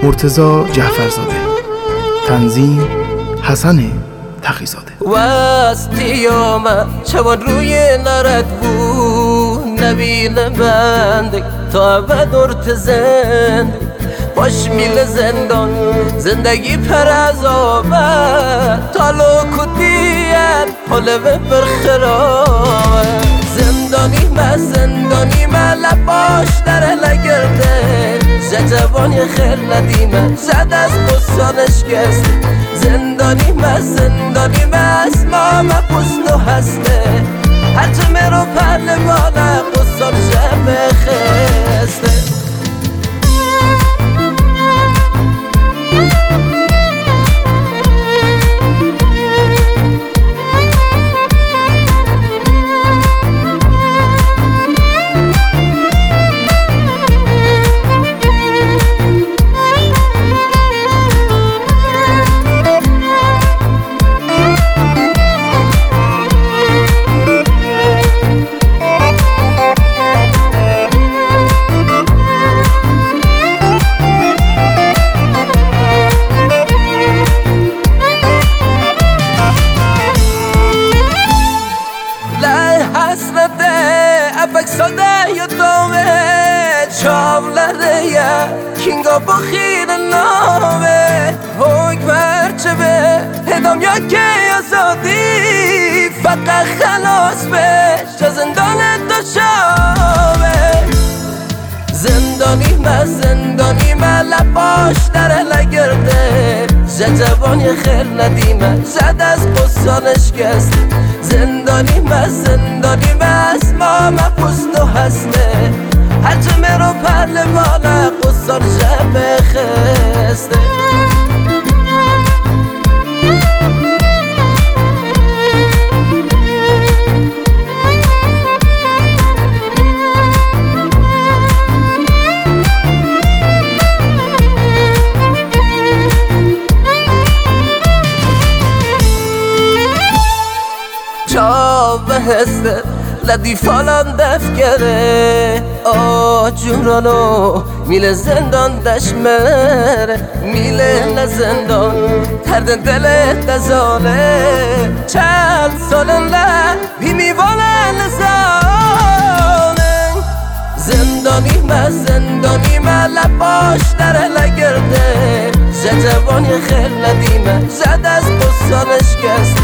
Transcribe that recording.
مرتضی جعفرزاده. تنظیم حسن تقی‌زاده. واستی آمد چون روی نرد بود نبیل بندک تا ابد ارتزند باش میل زندان زندگی پر از آبد تالو کدیت حلوه برخراب زندانی من لباش در لگرده جوانی خیر ندیمه زد از قصانش گست زندانی من اسمام پست و هسته هر چه مرو پهلوانه قصان شب خسته Sade yo tome chavlare ya kinga bakhir nave hoy perchebe hedam ya ke azadi faqat khalas be zindon do shave zindani ma labash dar lagirde jawani khair nadime zad az qusanish gast زندانی من اسمام پست و هسته هر چه مرو پهلوانه قصار شب خسته بهسته لدی فالان دفکره آجورانو میل زندان دشمره میل نزندان تردن دل دزانه چند سالن لبی میوانه لزانه زندانی من لباش در لگرده جوانی خیر ندیمه زد از قصانش گست